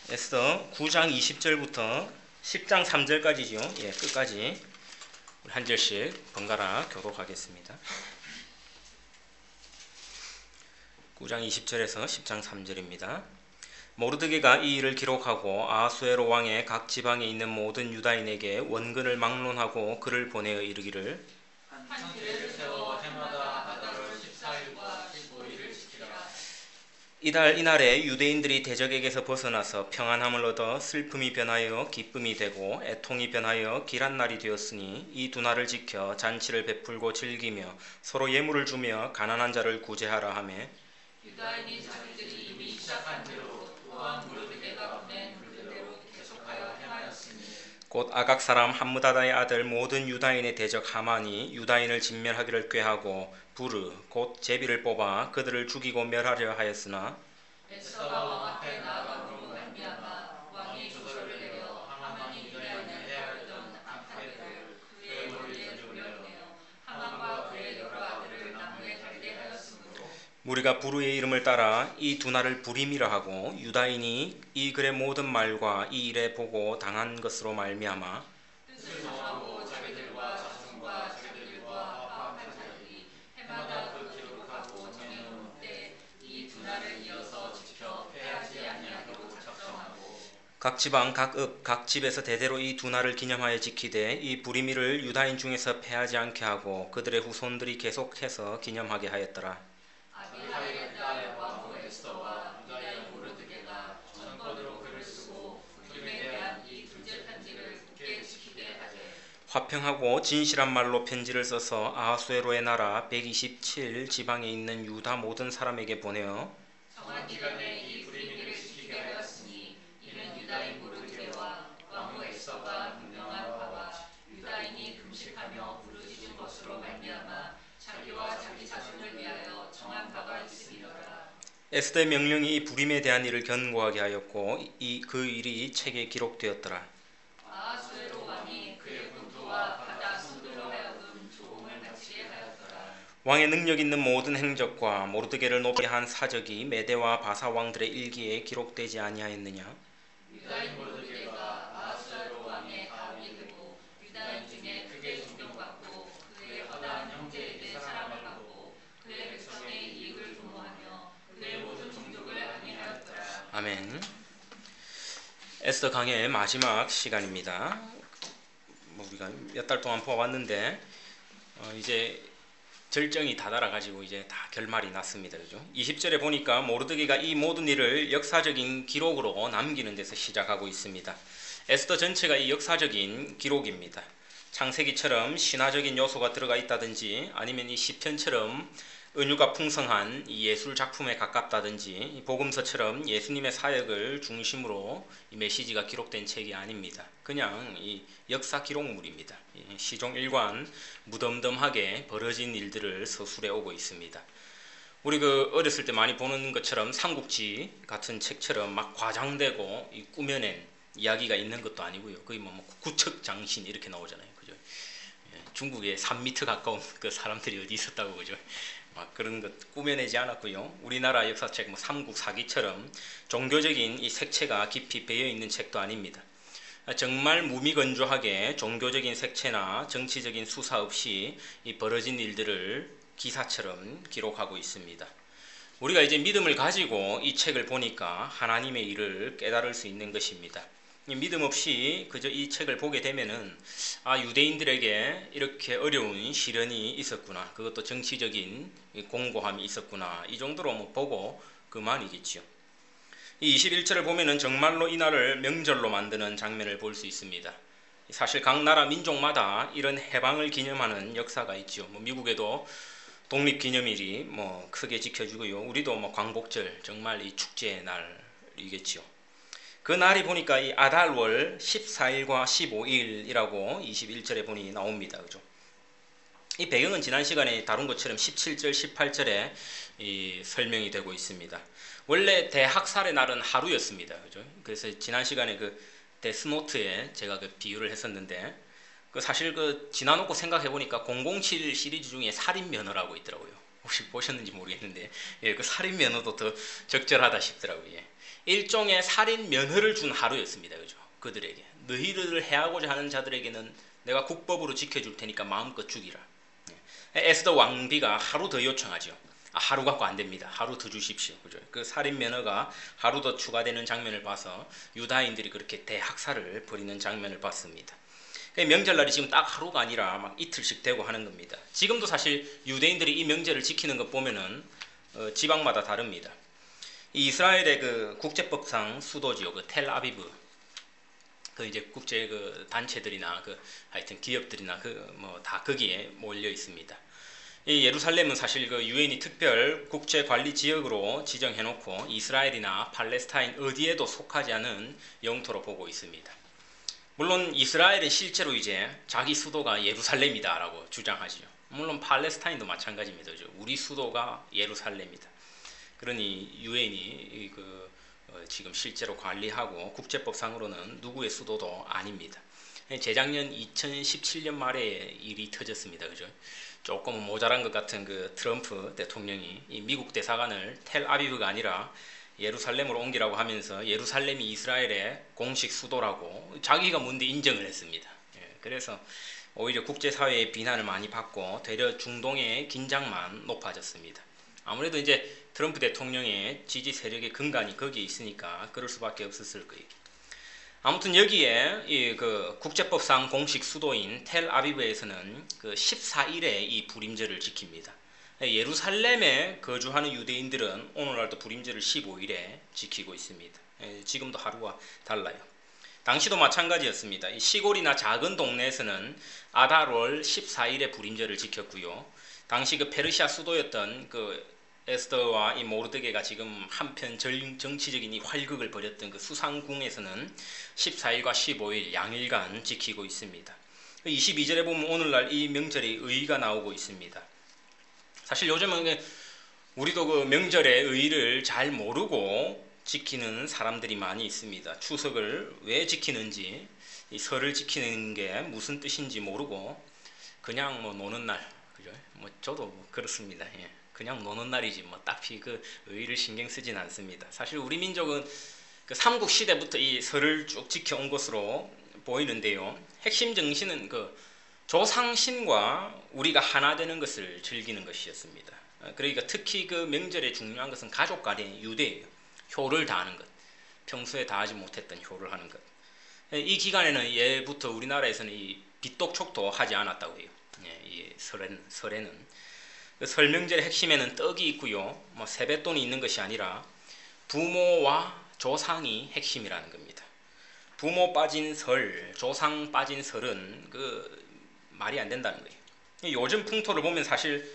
에스더 9장 20절부터 10장 3절까지죠. 예, 끝까지 한 절씩 번갈아 교독하겠습니다. 9장 20절에서 10장 3절입니다. 모르드게가 이 일을 기록하고 아하수에로 왕의 각 지방에 있는 모든 유다인에게 원근을 막론하고 글을 보내어 이르기를 한 주례를 세워 해마다 아달월 14일과 15일을 지키라. 이달 이날에 유대인들이 대적에게서 벗어나서 평안함을 얻어 슬픔이 변하여 기쁨이 되고 애통이 변하여 길한 날이 되었으니 이 두 날을 지켜 잔치를 베풀고 즐기며 서로 예물을 주며 가난한 자를 구제하라 하매 유다인이 자기들이 이미 시작한 대로 또한 모르드게가 보낸 그대로 계속하여 행하였으니 곧 아각 사람 함므다다의 아들 모든 유다인의 대적 하만이 유다인을 진멸하기를 꾀하고 부르 곧 제비를 뽑아 그들을 죽이고 멸하려 하였으나 에스더가 왕 앞에 나아감으로 말미암아 왕이 조서를 내려 하만이 유다인을 해하려던 악하게를 그의 머리에 던져버렸네요. 하만과 그의 여러 아들을 나무에 달게 하였으므로 무리가 부르의 이름을 따라 이 두 날을 부림이라 하고 유다인이 이 글의 모든 말과 이 일에 보고 당한 것으로 말미암아 뜻을 정하고 자기들과 자손과 자기들과 화합한 자들이 해마다 그 기록하고 정해놓은 때 이 두 날을 이어서 지켜 패하지 아니하기로 작정하고 각 지방 각 읍 각 집에서 대대로 이 두 날을 기념하여 지키되 이 부림이를 유다인 중에서 패하지 않게 하고 그들의 후손들이 계속해서 기념하게 하였더라. 아비하일의 딸 왕후 에스더와 유다인 모르드게가 전권으로 글을 쓰고 부림에 대한 이 둘째 편지를 굳게 지키게 하되 화평하고 진실한 말로 편지를 써서 아하수에로의 나라 127 지방에 있는 유다 모든 사람에게 보내어 정한 기간에 이 부림을 지키게 하였으니 이는 유다인 모르드게와 왕후 에스더가 분명한 바와 유다인이 금식하며 부르짖은 것으로 말미암아 자기와 자기 자손을 위하여 정한 바가 있음이로라. 에스더의 명령이 이 부림에 대한 일을 견고하게 하였고 그 일이 책에 기록되었더라. 아하수에로 왕이 그의 군도와 바다 성들로 하여금 조공을 마치게 하였더라. 왕의 능력 있는 모든 행적과 모르드게를 높게 한 사적이 메대와 바사 왕들의 일기에 기록되지 아니하였느냐? 유다인 모르드게가 아하수에로 왕의 가혹이 되고 유다인 중에 크게 존경받고 그의 허다한 형제에게 사랑을 받고 그의 백성의 이익을 도모하며 그의 모든 종족을 안위하였더라. 아멘. 에스더 강의 마지막 시간입니다. 우리가 몇 달 동안 보아왔는데 이제 절정이 다다라가지고 이제 다 결말이 났습니다. 그죠? 20절에 보니까 모르드게가 이 모든 일을 역사적인 기록으로 남기는 데서 시작하고 있습니다. 에스더 전체가 이 역사적인 기록입니다. 창세기처럼 신화적인 요소가 들어가 있다든지 아니면 이 시편처럼 은유가 풍성한 이 예술 작품에 가깝다든지 복음서처럼 예수님의 사역을 중심으로 이 메시지가 기록된 책이 아닙니다. 그냥 이 역사 기록물입니다. 시종일관 무덤덤하게 벌어진 일들을 서술해 오고 있습니다. 우리 어렸을 때 많이 보는 것처럼 삼국지 같은 책처럼 막 과장되고 꾸며낸 이야기가 있는 것도 아니고요. 거의 뭐 구척장신 이렇게 나오잖아요. 그죠? 중국에 3m 가까운 그 사람들이 어디 있었다고 그죠? 막 그런 것 꾸며내지 않았고요. 우리나라 역사책 삼국사기처럼 종교적인 이 색채가 깊이 배어 있는 책도 아닙니다. 정말 무미건조하게 종교적인 색채나 정치적인 수사 없이 이 벌어진 일들을 기사처럼 기록하고 있습니다. 우리가 이제 믿음을 가지고 이 책을 보니까 하나님의 일을 깨달을 수 있는 것입니다. 믿음 없이 그저 이 책을 보게 되면은 유대인들에게 이렇게 어려운 시련이 있었구나, 그것도 정치적인 공고함이 있었구나, 이 정도로 보고 그만이겠죠. 이 21절을 보면은 정말로 이 날을 명절로 만드는 장면을 볼 수 있습니다. 사실 각 나라 민족마다 이런 해방을 기념하는 역사가 있죠. 미국에도 독립기념일이 크게 지켜지고요. 우리도 광복절, 정말 이 축제의 날이겠죠. 그 날이 보니까 이 아달월 14일과 15일이라고 21절에 보니 나옵니다. 그죠? 이 배경은 지난 시간에 다룬 것처럼 17절, 18절에 이 설명이 되고 있습니다. 원래 대학살의 날은 하루였습니다. 그죠? 그래서 지난 시간에 그 데스노트에 제가 그 비유를 했었는데 사실 지나놓고 생각해 보니까 007 시리즈 중에 살인 면허라고 있더라고요. 혹시 보셨는지 모르겠는데 그 살인 면허도 더 적절하다 싶더라고요. 일종의 살인 면허를 준 하루였습니다. 그죠? 그들에게 너희를 해하고자 하는 자들에게는 내가 국법으로 지켜줄 테니까 마음껏 죽이라. 에스더 왕비가 하루 더 요청하죠. 하루 갖고 안 됩니다. 하루 더 주십시오. 그죠? 그 살인 면허가 하루 더 추가되는 장면을 봐서 유다인들이 그렇게 대학살을 벌이는 장면을 봤습니다. 명절날이 지금 딱 하루가 아니라 막 이틀씩 되고 하는 겁니다. 지금도 사실 유대인들이 이 명절을 지키는 것 보면은 지방마다 다릅니다. 이 이스라엘의 그 국제법상 수도지요, 그 텔아비브, 그 이제 국제 그 단체들이나 그 하여튼 기업들이나 그 뭐 다 거기에 몰려 있습니다. 이 예루살렘은 사실 그 유엔이 특별 국제 관리 지역으로 지정해놓고 이스라엘이나 팔레스타인 어디에도 속하지 않은 영토로 보고 있습니다. 물론 이스라엘은 실제로 이제 자기 수도가 예루살렘이다라고 주장하지요. 물론 팔레스타인도 마찬가지입니다. 우리 수도가 예루살렘이다. 그러니 유엔이 지금 실제로 관리하고 국제법상으로는 누구의 수도도 아닙니다. 재작년 2017년 말에 일이 터졌습니다. 그죠? 조금 모자란 것 같은 그 트럼프 대통령이 이 미국 대사관을 텔아비브가 아니라 예루살렘으로 옮기라고 하면서 예루살렘이 이스라엘의 공식 수도라고 자기가 뭔데 인정을 했습니다. 그래서 오히려 국제사회의 비난을 많이 받고 되려 중동의 긴장만 높아졌습니다. 아무래도 이제 트럼프 대통령의 지지 세력의 근간이 거기에 있으니까 그럴 수밖에 없었을 거예요. 아무튼 여기에 그 국제법상 공식 수도인 텔아비브에서는 그 14일에 이 불임절을 지킵니다. 예루살렘에 거주하는 유대인들은 오늘날도 불임절을 15일에 지키고 있습니다. 지금도 하루와 달라요. 당시도 마찬가지였습니다. 이 시골이나 작은 동네에서는 아달월 14일에 불임절을 지켰고요. 당시 그 페르시아 수도였던 그 에스더와 이 모르드게가 지금 한편 정치적인 이 활극을 벌였던 그 수상궁에서는 14일과 15일 양일간 지키고 있습니다. 22절에 보면 오늘날 이 명절의 의의가 나오고 있습니다. 사실 요즘은 우리도 그 명절의 의의를 잘 모르고 지키는 사람들이 많이 있습니다. 추석을 왜 지키는지, 이 설을 지키는 게 무슨 뜻인지 모르고 그냥 뭐 노는 날, 그죠? 뭐 저도 그렇습니다. 예. 그냥 노는 날이지 뭐 딱히 그 의의를 신경 쓰진 않습니다. 사실 우리 민족은 그 삼국 시대부터 이 설을 쭉 지켜온 것으로 보이는데요. 핵심 정신은 그 조상신과 우리가 하나 되는 것을 즐기는 것이었습니다. 그러니까 특히 그 명절에 중요한 것은 가족 간의 유대예요. 효를 다하는 것, 평소에 다하지 못했던 효를 하는 것. 이 기간에는 예부터 우리나라에서는 이 빚독촉도 하지 않았다고 해요. 이 설에는 설 명절의 핵심에는 떡이 있고요, 뭐 세뱃돈이 있는 것이 아니라 부모와 조상이 핵심이라는 겁니다. 부모 빠진 설, 조상 빠진 설은 그 말이 안 된다는 거예요. 요즘 풍토를 보면 사실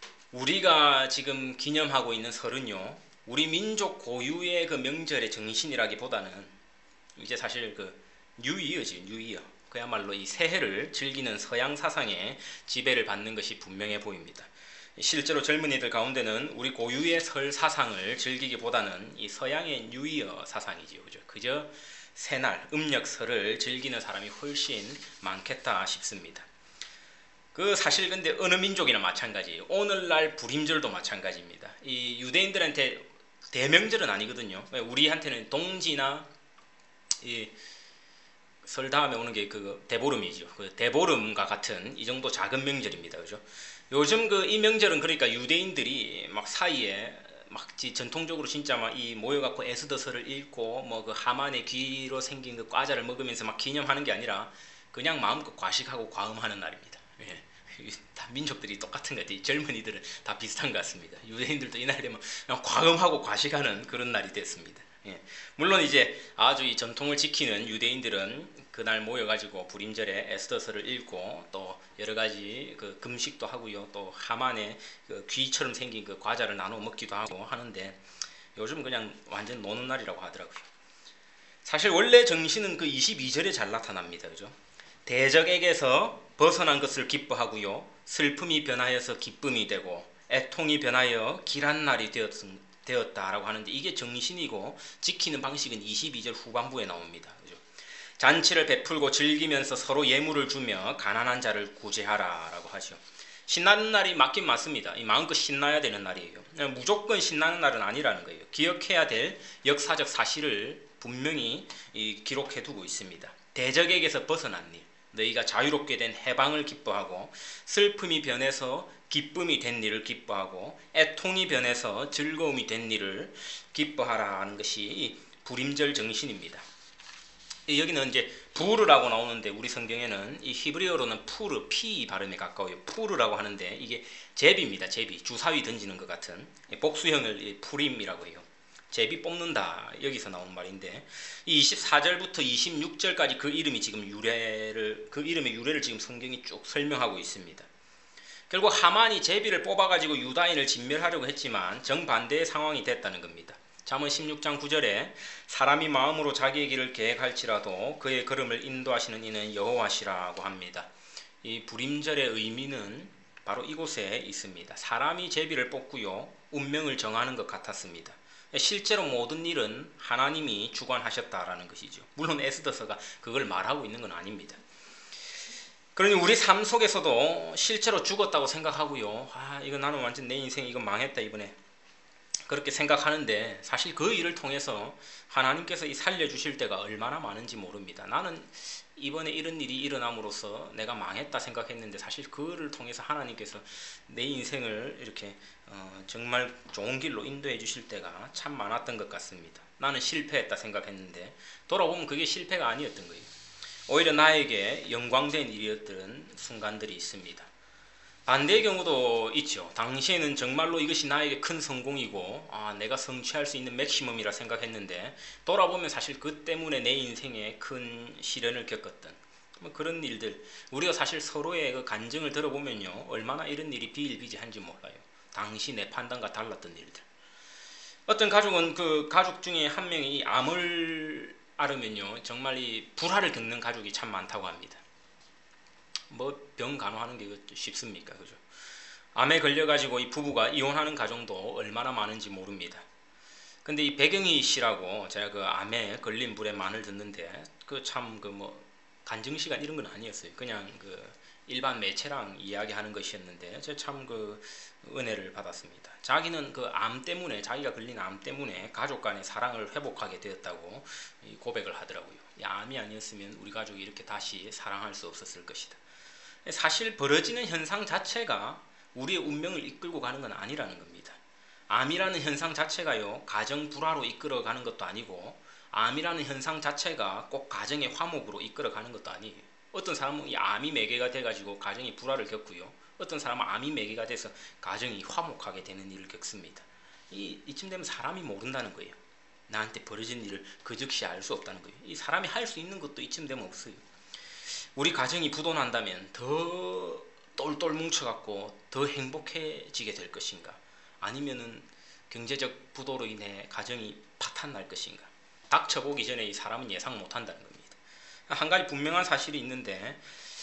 우리가 지금 기념하고 있는 설은요, 우리 민족 고유의 그 명절의 정신이라기보다는 이제 사실 그 뉴이어지, 뉴이어. 그야말로 이 새해를 즐기는 서양 사상의 지배를 받는 것이 분명해 보입니다. 실제로 젊은이들 가운데는 우리 고유의 설 사상을 즐기기보다는 이 서양의 뉴이어 사상이지요. 그저 새날, 음력설을 즐기는 사람이 훨씬 많겠다 싶습니다. 그 사실 근데 어느 민족이나 마찬가지예요. 오늘날 불임절도 마찬가지입니다. 이 유대인들한테 대명절은 아니거든요. 우리한테는 동지나 이 설 다음에 오는 게 그 대보름이죠. 그 대보름과 같은 이 정도 작은 명절입니다. 그죠? 요즘 그 이 명절은 그러니까 유대인들이 막 사이에 막 전통적으로 진짜 막 이 모여갖고 에스더서를 읽고 뭐 그 하만의 귀로 생긴 그 과자를 먹으면서 막 기념하는 게 아니라 그냥 마음껏 과식하고 과음하는 날입니다. 예. 다 민족들이 똑같은 것 같아요. 젊은이들은 다 비슷한 것 같습니다. 유대인들도 이날 되면 그냥 과음하고 과식하는 그런 날이 됐습니다. 예. 물론 이제 아주 이 전통을 지키는 유대인들은 그날 모여가지고 불임절에 에스더서를 읽고 또 여러 가지 그 금식도 하고요, 또 하만의 그 귀처럼 생긴 그 과자를 나눠 먹기도 하고 하는데 요즘 그냥 완전 노는 날이라고 하더라고요. 사실 원래 정신은 그 22절에 잘 나타납니다. 그죠? 대적에게서 벗어난 것을 기뻐하고요, 슬픔이 변하여서 기쁨이 되고 애통이 변하여 길한 날이 되었다라고 하는데 이게 정신이고 지키는 방식은 22절 후반부에 나옵니다. 그죠? 잔치를 베풀고 즐기면서 서로 예물을 주며 가난한 자를 구제하라 라고 하죠. 신나는 날이 맞긴 맞습니다. 이 마음껏 신나야 되는 날이에요. 무조건 신나는 날은 아니라는 거예요. 기억해야 될 역사적 사실을 분명히 기록해 두고 있습니다. 대적에게서 벗어난 일, 너희가 자유롭게 된 해방을 기뻐하고, 슬픔이 변해서 기쁨이 된 일을 기뻐하고, 애통이 변해서 즐거움이 된 일을 기뻐하라는 것이 불임절 정신입니다. 여기는 이제 부르라고 나오는데, 우리 성경에는 이 히브리어로는 푸르, 피 발음에 가까워요. 푸르라고 하는데 이게 제비입니다. 제비, 주사위 던지는 것 같은 복수형을 푸림이라고 해요. 제비 뽑는다, 여기서 나온 말인데, 이 24절부터 26절까지 그 이름이 지금 그 이름의 유래를 지금 성경이 쭉 설명하고 있습니다. 결국 하만이 제비를 뽑아가지고 유다인을 진멸하려고 했지만 정반대의 상황이 됐다는 겁니다. 잠언 16장 9절에 사람이 마음으로 자기의 길을 계획할지라도 그의 걸음을 인도하시는 이는 여호와시라고 합니다. 이 불임절의 의미는 바로 이곳에 있습니다. 사람이 제비를 뽑고요, 운명을 정하는 것 같았습니다. 실제로 모든 일은 하나님이 주관하셨다라는 것이죠. 물론 에스더서가 그걸 말하고 있는 건 아닙니다. 그러니 우리 삶 속에서도 실제로 죽었다고 생각하고요, 이거 나는 완전 내 인생 이거 망했다 이번에, 그렇게 생각하는데 사실 그 일을 통해서 하나님께서 살려주실 때가 얼마나 많은지 모릅니다. 나는 이번에 이런 일이 일어남으로써 내가 망했다 생각했는데 사실 그를 통해서 하나님께서 내 인생을 이렇게 정말 좋은 길로 인도해 주실 때가 참 많았던 것 같습니다. 나는 실패했다 생각했는데 돌아보면 그게 실패가 아니었던 거예요. 오히려 나에게 영광된 일이었던 순간들이 있습니다. 반대의 경우도 있죠. 당시에는 정말로 이것이 나에게 큰 성공이고 내가 성취할 수 있는 맥시멈이라 생각했는데 돌아보면 사실 그 때문에 내 인생에 큰 시련을 겪었던 그런 일들, 우리가 사실 서로의 그 간증을 들어보면요, 얼마나 이런 일이 비일비재한지 몰라요. 당시 내 판단과 달랐던 일들. 어떤 가족은 그 가족 중에 한 명이 암을 앓으면요, 정말 이 불화를 겪는 가족이 참 많다고 합니다. 뭐 병 간호하는 게 쉽습니까? 그죠? 암에 걸려가지고 이 부부가 이혼하는 가정도 얼마나 많은지 모릅니다. 근데 이 백영희 씨라고, 제가 그 암에 걸린 분의 말을 듣는데 그 참 그 뭐 간증 시간 이런 건 아니었어요. 그냥 그 일반 매체랑 이야기하는 것이었는데 제가 참 그 은혜를 받았습니다. 자기는 그 암 때문에, 자기가 걸린 암 때문에 가족 간의 사랑을 회복하게 되었다고 고백을 하더라고요. 이 암이 아니었으면 우리 가족이 이렇게 다시 사랑할 수 없었을 것이다. 사실 벌어지는 현상 자체가 우리의 운명을 이끌고 가는 건 아니라는 겁니다. 암이라는 현상 자체가요, 가정 불화로 이끌어가는 것도 아니고, 암이라는 현상 자체가 꼭 가정의 화목으로 이끌어가는 것도 아니에요. 어떤 사람은 이 암이 매개가 돼가지고 가정이 불화를 겪고요, 어떤 사람은 암이 매개가 돼서 가정이 화목하게 되는 일을 겪습니다. 이쯤 되면 사람이 모른다는 거예요. 나한테 벌어진 일을 그 즉시 알 수 없다는 거예요. 이 사람이 할 수 있는 것도 이쯤 되면 없어요. 우리 가정이 부도난다면 더 똘똘 뭉쳐갖고 더 행복해지게 될 것인가, 아니면은 경제적 부도로 인해 가정이 파탄날 것인가, 닥쳐보기 전에 이 사람은 예상 못한다는 겁니다. 한 가지 분명한 사실이 있는데,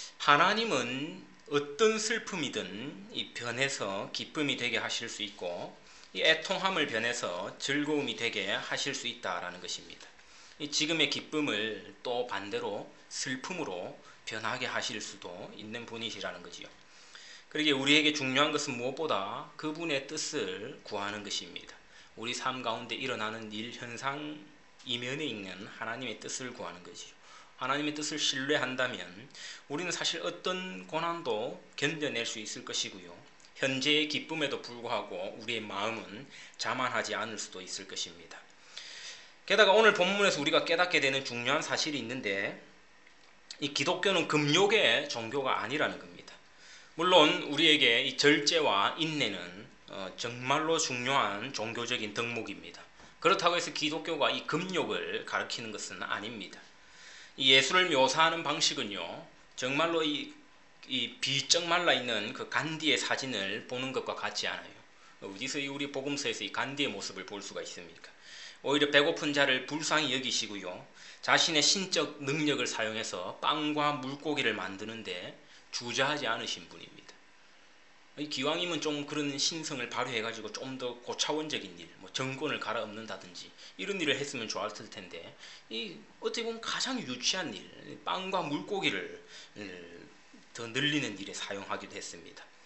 하나님은 어떤 슬픔이든 이 변해서 기쁨이 되게 하실 수 있고, 이 애통함을 변해서 즐거움이 되게 하실 수 있다라는 것입니다. 이 지금의 기쁨을 또 반대로 슬픔으로 변하게 하실 수도 있는 분이시라는 거지요. 그러기에 우리에게 중요한 것은 무엇보다 그분의 뜻을 구하는 것입니다. 우리 삶 가운데 일어나는 일, 현상 이면에 있는 하나님의 뜻을 구하는 거지요. 하나님의 뜻을 신뢰한다면 우리는 사실 어떤 고난도 견뎌낼 수 있을 것이고요, 현재의 기쁨에도 불구하고 우리의 마음은 자만하지 않을 수도 있을 것입니다. 게다가 오늘 본문에서 우리가 깨닫게 되는 중요한 사실이 있는데, 이 기독교는 금욕의 종교가 아니라는 겁니다. 물론 우리에게 이 절제와 인내는 정말로 중요한 종교적인 덕목입니다. 그렇다고 해서 기독교가 이 금욕을 가르치는 것은 아닙니다. 이 예수를 묘사하는 방식은요, 정말로 이 비쩍 말라있는 그 간디의 사진을 보는 것과 같지 않아요. 어디서 우리 복음서에서 이 간디의 모습을 볼 수가 있습니까? 오히려 배고픈 자를 불쌍히 여기시고요, 자신의 신적 능력을 사용해서 빵과 물고기를 만드는데 주저하지 않으신 분입니다. 기왕이면 좀 그런 신성을 발휘해가지고 좀 더 고차원적인 일, 뭐 정권을 갈아엎는다든지 이런 일을 했으면 좋았을 텐데, 어떻게 보면 가장 유치한 일, 빵과 물고기를 더 늘리는 일에 사용하기도 했습니다.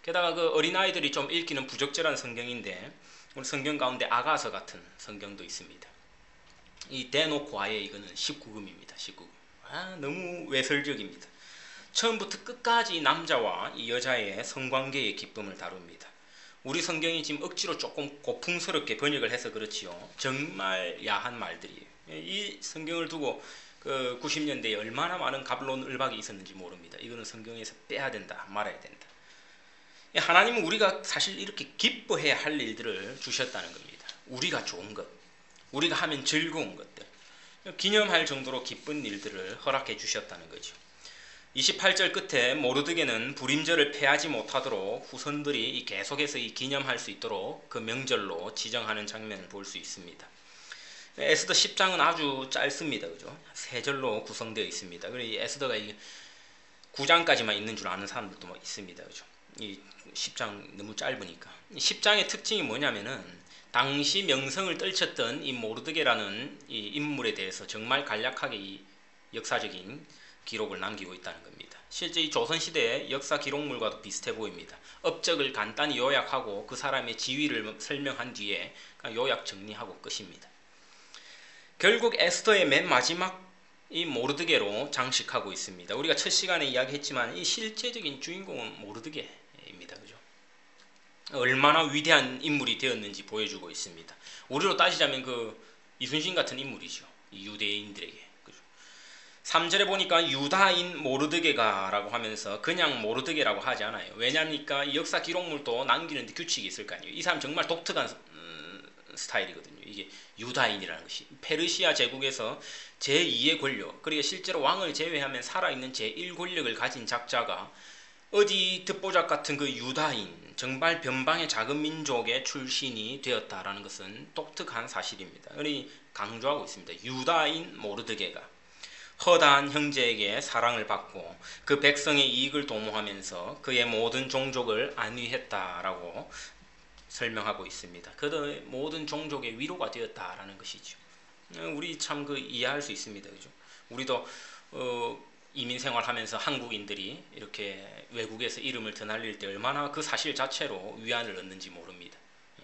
게다가 그 어린아이들이 좀 읽기는 부적절한 성경인데 우리 성경 가운데 아가서 같은 성경도 있습니다. 이 대놓고 아예 이거는 19금입니다. 19금. 너무 외설적입니다. 처음부터 끝까지 남자와 이 여자의 성관계의 기쁨을 다룹니다. 우리 성경이 지금 억지로 조금 고풍스럽게 번역을 해서 그렇지요. 정말 야한 말들이에요. 이 성경을 두고 그 90년대에 얼마나 많은 갑론 을박이 있었는지 모릅니다. 이거는 성경에서 빼야 된다, 말아야 된다. 하나님은 우리가 사실 이렇게 기뻐해야 할 일들을 주셨다는 겁니다. 우리가 좋은 것, 우리가 하면 즐거운 것들, 기념할 정도로 기쁜 일들을 허락해 주셨다는 거죠. 28절 끝에 모르드게는 불임절을 패하지 못하도록 후손들이 계속해서 기념할 수 있도록 그 명절로 지정하는 장면을 볼 수 있습니다. 에스더 10장은 아주 짧습니다. 그죠? 3절로 구성되어 있습니다. 그리고 에스더가 9장까지만 있는 줄 아는 사람들도 뭐 있습니다. 그죠? 이 10장 너무 짧으니까. 10장의 특징이 뭐냐면은 당시 명성을 떨쳤던 이 모르드게라는 이 인물에 대해서 정말 간략하게 이 역사적인 기록을 남기고 있다는 겁니다. 실제 이 조선시대의 역사 기록물과도 비슷해 보입니다. 업적을 간단히 요약하고 그 사람의 지위를 설명한 뒤에 요약 정리하고 끝입니다. 결국 에스더의 맨 마지막 이 모르드게로 장식하고 있습니다. 우리가 첫 시간에 이야기했지만 이 실제적인 주인공은 모르드게입니다. 그죠? 얼마나 위대한 인물이 되었는지 보여주고 있습니다. 우리로 따지자면 그 이순신 같은 인물이죠. 이 유대인들에게. 3절에 보니까 유다인 모르드게가 라고 하면서 그냥 모르드게라고 하지 않아요. 왜냐니까 이 역사 기록물도 남기는데 규칙이 있을 거 아니에요. 이 사람 정말 독특한 스타일이거든요. 이게 유다인이라는 것이 페르시아 제국에서 제2의 권력, 그러니까 실제로 왕을 제외하면 살아있는 제1 권력을 가진 작자가 어디 듣보잡 같은 그 유다인, 정말 변방의 작은 민족의 출신이 되었다라는 것은 독특한 사실입니다. 그러니 강조하고 있습니다. 유다인 모르드게가 허다한 형제에게 사랑을 받고 그 백성의 이익을 도모하면서 그의 모든 종족을 안위했다라고 설명하고 있습니다. 그의 모든 종족의 위로가 되었다라는 것이죠. 우리 참 그 이해할 수 있습니다. 그죠? 우리도 이민 생활하면서 한국인들이 이렇게 외국에서 이름을 드날릴 때 얼마나 그 사실 자체로 위안을 얻는지 모릅니다.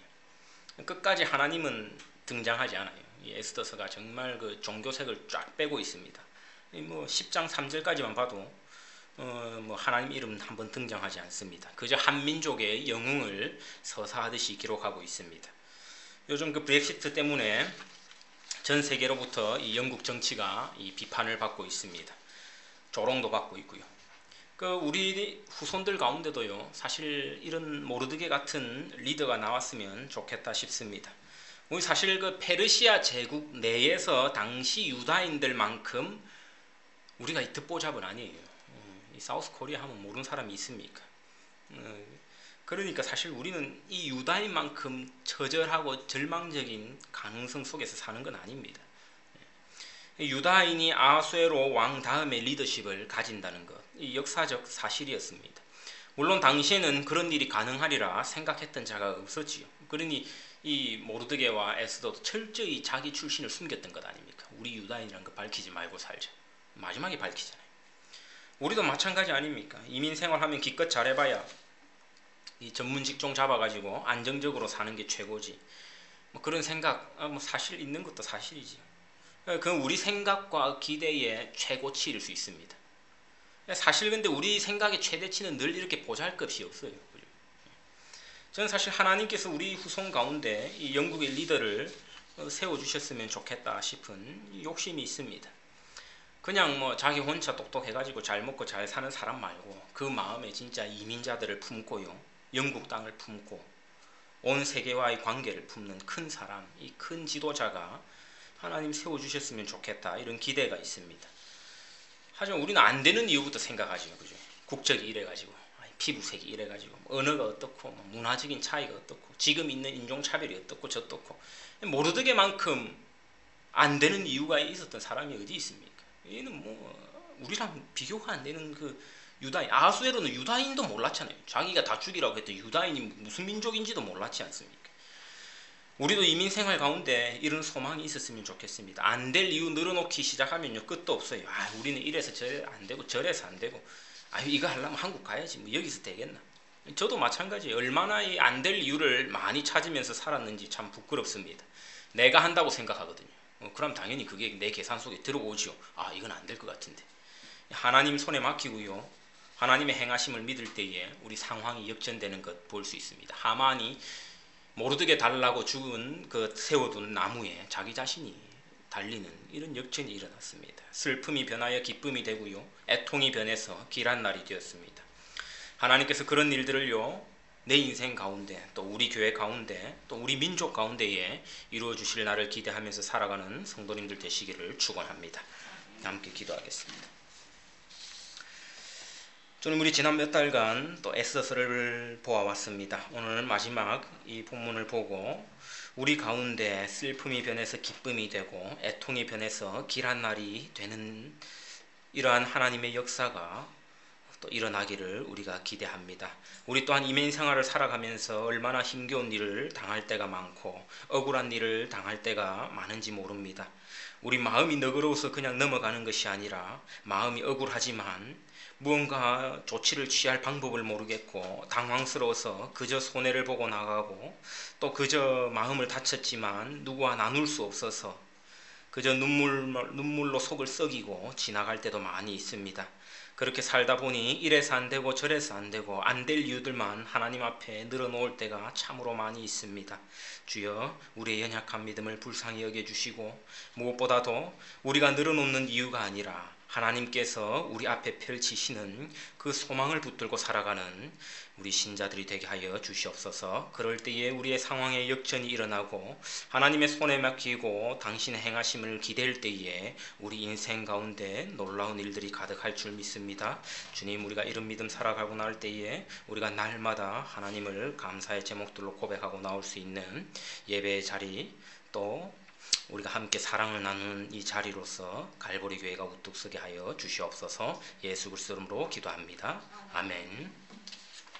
끝까지 하나님은 등장하지 않아요. 이 에스더서가 정말 그 종교색을 쫙 빼고 있습니다. 뭐 10장 3절까지만 봐도 뭐 하나님 이름 한번 등장하지 않습니다. 그저 한 민족의 영웅을 서사하듯이 기록하고 있습니다. 요즘 그 브렉시트 때문에 전 세계로부터 이 영국 정치가 이 비판을 받고 있습니다. 조롱도 받고 있고요. 그 우리 후손들 가운데도요, 사실 이런 모르드게 같은 리더가 나왔으면 좋겠다 싶습니다. 우리 사실 그 페르시아 제국 내에서 당시 유다인들만큼 우리가 이 듣보잡은 아니에요. 이 사우스 코리아 하면 모르는 사람이 있습니까? 그러니까 사실 우리는 이 유다인만큼 처절하고 절망적인 가능성 속에서 사는 건 아닙니다. 유다인이 아수에로 왕 다음의 리더십을 가진다는 것, 이 역사적 사실이었습니다. 물론 당시에는 그런 일이 가능하리라 생각했던 자가 없었지요. 그러니 이 모르드게와 에스더도 철저히 자기 출신을 숨겼던 것 아닙니까? 우리 유다인이라는 거 밝히지 말고 살자. 마지막에 밝히잖아요. 우리도 마찬가지 아닙니까? 이민 생활하면 기껏 잘해봐야 이 전문 직종 잡아가지고 안정적으로 사는 게 최고지. 뭐 그런 생각, 뭐 사실 있는 것도 사실이지. 그건 우리 생각과 기대의 최고치일 수 있습니다. 사실 근데 우리 생각의 최대치는 늘 이렇게 보잘것이 없어요. 저는 사실 하나님께서 우리 후손 가운데 이 영국의 리더를 세워주셨으면 좋겠다 싶은 욕심이 있습니다. 그냥 뭐 자기 혼자 똑똑해가지고 잘 먹고 잘 사는 사람 말고 그 마음에 진짜 이민자들을 품고요, 영국 땅을 품고 온 세계와의 관계를 품는 큰 사람, 이 큰 지도자가 하나님 세워주셨으면 좋겠다, 이런 기대가 있습니다. 하지만 우리는 안 되는 이유부터 생각하죠. 그죠? 국적이 이래가지고, 피부색이 이래가지고, 언어가 어떻고, 문화적인 차이가 어떻고, 지금 있는 인종차별이 어떻고 저떻고, 모르드게만큼 안 되는 이유가 있었던 사람이 어디 있습니까? 얘는 뭐 우리랑 비교가 안 되는 그 유다인, 아수에로는 유다인도 몰랐잖아요. 자기가 다 죽이라고 했던 유다인이 무슨 민족인지도 몰랐지 않습니까? 우리도 이민 생활 가운데 이런 소망이 있었으면 좋겠습니다. 안 될 이유 늘어놓기 시작하면요, 끝도 없어요. 우리는 이래서 저래 안 되고 저래서 안 되고, 이거 하려면 한국 가야지, 뭐 여기서 되겠나? 저도 마찬가지예요. 얼마나 안 될 이유를 많이 찾으면서 살았는지 참 부끄럽습니다. 내가 한다고 생각하거든요. 그럼 당연히 그게 내 계산 속에 들어오죠. 아, 이건 안 될 것 같은데. 하나님 손에 맡기고요. 하나님의 행하심을 믿을 때에 우리 상황이 역전되는 것 볼 수 있습니다. 하만이 모르드게 달라고 죽은 그 세워둔 나무에 자기 자신이 달리는 이런 역전이 일어났습니다. 슬픔이 변하여 기쁨이 되고요. 애통이 변해서 길한 날이 되었습니다. 하나님께서 그런 일들을요, 내 인생 가운데, 또 우리 교회 가운데, 또 우리 민족 가운데에 이루어 주실 날을 기대하면서 살아가는 성도님들 되시기를 축원합니다. 함께 기도하겠습니다. 주님, 우리 지난 몇 달간 또 애써서를 보아왔습니다. 오늘 마지막 이 본문을 보고 우리 가운데 슬픔이 변해서 기쁨이 되고 애통이 변해서 길한 날이 되는 이러한 하나님의 역사가 또 일어나기를 우리가 기대합니다. 우리 또한 이민 생활을 살아가면서 얼마나 힘겨운 일을 당할 때가 많고 억울한 일을 당할 때가 많은지 모릅니다. 우리 마음이 너그러워서 그냥 넘어가는 것이 아니라 마음이 억울하지만 무언가 조치를 취할 방법을 모르겠고 당황스러워서 그저 손해를 보고 나가고 또 그저 마음을 다쳤지만 누구와 나눌 수 없어서 그저 눈물로 속을 썩이고 지나갈 때도 많이 있습니다. 그렇게 살다 보니 이래서 안 되고 저래서 안 되고 안 될 이유들만 하나님 앞에 늘어놓을 때가 참으로 많이 있습니다. 주여, 우리의 연약한 믿음을 불쌍히 여겨주시고 무엇보다도 우리가 늘어놓는 이유가 아니라 하나님께서 우리 앞에 펼치시는 그 소망을 붙들고 살아가는 우리 신자들이 되게 하여 주시옵소서. 그럴 때에 우리의 상황에 역전이 일어나고 하나님의 손에 맡기고 당신의 행하심을 기댈 때에 우리 인생 가운데 놀라운 일들이 가득할 줄 믿습니다. 주님, 우리가 이런 믿음 살아가고 나올 때에 우리가 날마다 하나님을 감사의 제목들로 고백하고 나올 수 있는 예배의 자리, 또 우리가 함께 사랑을 나누는 이 자리로서 갈보리 교회가 우뚝 서게 하여 주시옵소서. 예수 그리스도 이름으로 기도합니다. 아멘.